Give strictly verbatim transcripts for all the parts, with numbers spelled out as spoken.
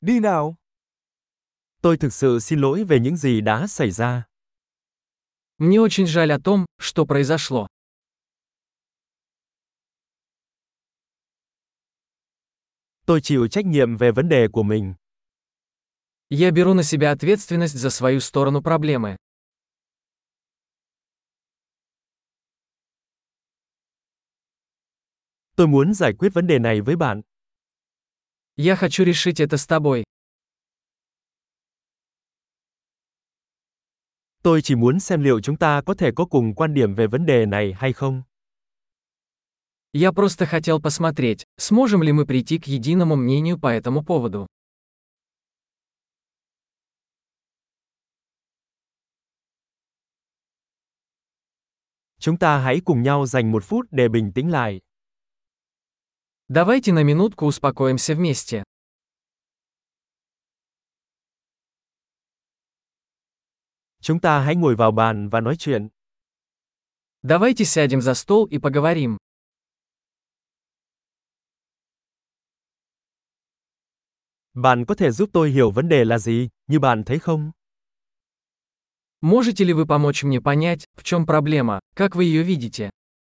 Đi nào. Tôi thực sự xin lỗi về những gì đã xảy ra. Мне очень жаль о том, что произошло. Tôi chịu trách nhiệm về vấn đề của mình. Я беру на себя ответственность за свою сторону проблемы. Tôi muốn giải quyết vấn đề này với bạn. Я хочу решить это с тобой. Tôi chỉ muốn xem liệu chúng ta có thể có cùng quan điểm về vấn đề này hay không. Я просто хотел посмотреть, сможем ли мы прийти к единому мнению по этому поводу. Chúng ta hãy cùng nhau dành một phút để bình tĩnh lại. Давайте на минутку успокоимся вместе. Chúng ta hãy ngồi vào bàn và nói chuyện. Давайте сядем за стол и поговорим. Bạn có thể giúp tôi hiểu vấn đề là gì, như bạn thấy không? Можете ли вы помочь мне понять, в чем проблема, как вы ее видите?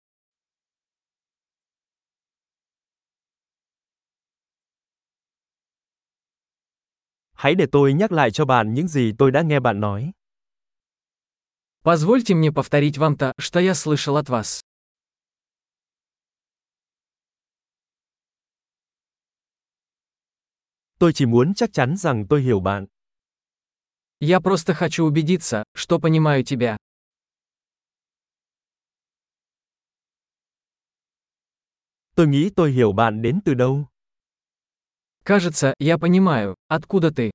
Hãy để tôi nhắc lại cho bạn những gì tôi đã nghe bạn nói. Позвольте мне повторить вам то, что я слышал от вас. Tôi chỉ muốn chắc chắn rằng tôi hiểu bạn. Я просто хочу убедиться, что понимаю тебя. Tôi nghĩ tôi hiểu bạn đến từ đâu. Кажется, я понимаю, откуда ты.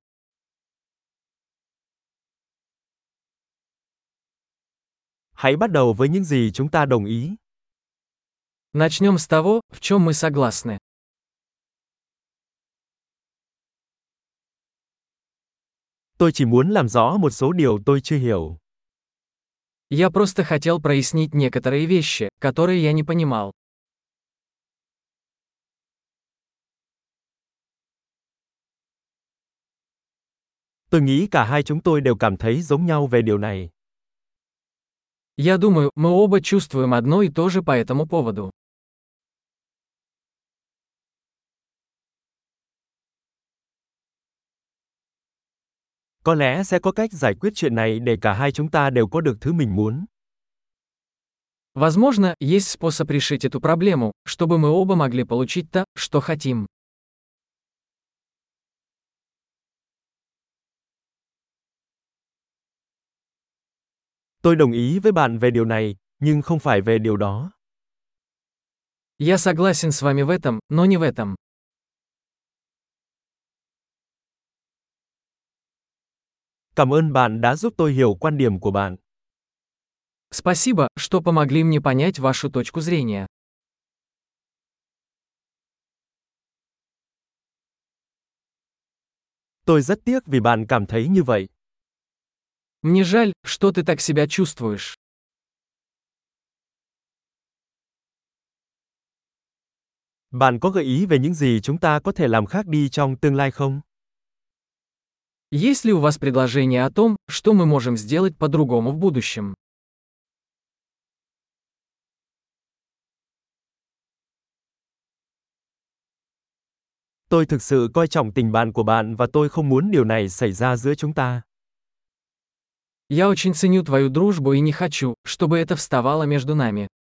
Hãy bắt đầu với những gì chúng ta đồng ý. Начнем с того, в чем мы согласны. Tôi chỉ muốn làm rõ một số điều tôi chưa hiểu. Я просто хотел прояснить некоторые вещи, которые я не понимал. Tôi nghĩ cả hai chúng tôi đều cảm thấy giống nhau về điều này. Я думаю, мы оба чувствуем одно и то же по этому поводу. Có lẽ sẽ có cách giải quyết chuyện này để cả hai chúng ta đều có được thứ mình muốn. Возможно, есть способ решить эту проблему, чтобы мы оба могли получить то, что хотим. Tôi đồng ý với bạn về điều này, nhưng không phải về điều đó. Я согласен с вами в этом, но не в этом. Cảm ơn bạn đã giúp tôi hiểu quan điểm của bạn. Спасибо, что помогли мне понять вашу точку зрения. Tôi rất tiếc vì bạn cảm thấy như vậy. Мне жаль, что ты так себя чувствуешь. Bạn có gợi ý về những gì chúng ta có thể làm khác đi trong tương lai không? Есть ли у вас предложение о том, что мы можем сделать по-другому в будущем? Tôi thực sự coi trọng tình bạn của bạn và tôi không muốn điều này xảy ra giữa chúng ta. Я очень ценю твою дружбу и не хочу, чтобы это вставало между нами.